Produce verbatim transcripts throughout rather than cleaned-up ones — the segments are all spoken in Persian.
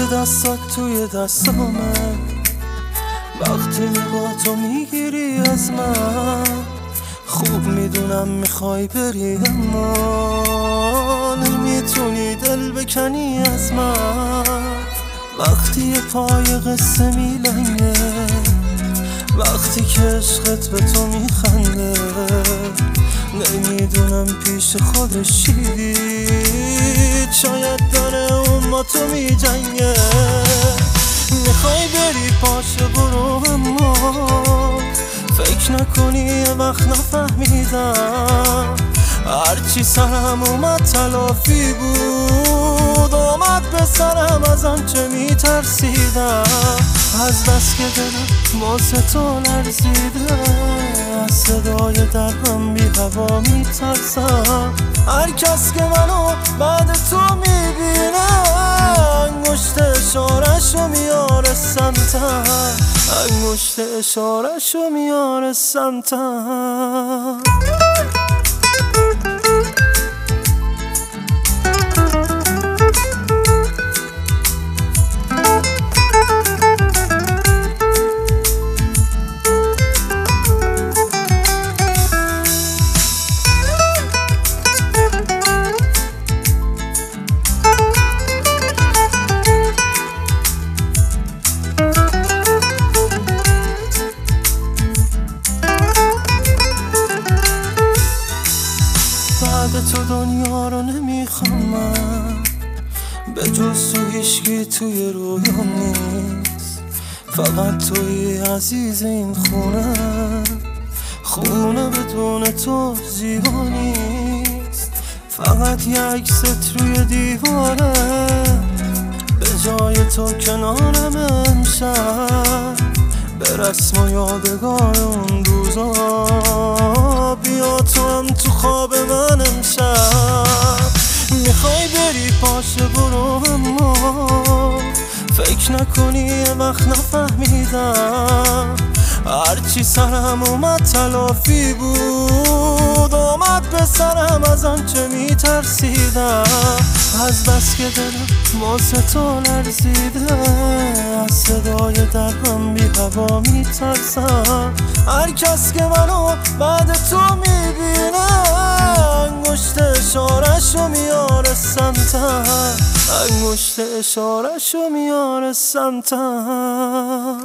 دستات توی دستامه، وقتی نگاه تو میگیری از من. خوب میدونم میخوای بری اما نمیتونی دل بکنی از من. وقتی یه پای قصه میلنگه، وقتی که عشقت به تو میخنده، نمیدونم پیش خودش چی دید، شاید داره اون با تو میجنگه. میخوای بری پاشه برو اما فکر نکنی یه وقت نفهمیدم. هرچی سرم اومد تلافی بود، آمد به سرم از آنچه میترسیدم. از بس که دلم واسه تو لرزیده، از صدای درهم بی هوا میترسم. هر کس که منو بعد تو میبینه، انگشت اشاره‌شو میاره سمتم، انگشت اشاره‌شو میاره سمتم. بعد تو دنیا رو نمیخوام من، به جز تو هیچکی توی رویام نیست. فقط توی عزیز این خونه، خونه بدون تو زیبا نیست. فقط یه عکست روی دیواره، به جای تو کنارم امشب، به رسم و یادگار اون روزا. بیا تو هم تو خواب من امشب. میخوای بری پاشه برو اما فکر نکنی یه وقت نفهمیدم. هرچی سرم اومد تلافی بود، آمد به سرم از آنچه میترسیدم. از بس که دلم واسه تو لرزیده، از صدای درهم بی هوا میترسم. هر کس که منو بعد تو میبینه، انگشت اشاره‌شو میاره سمتم، انگشت اشاره‌شو میاره سمتم.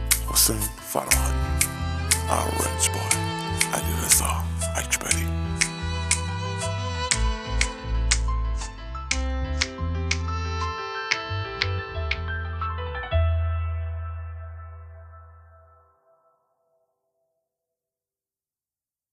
حسین فراهانی، Arranged by علیرضا اکبری.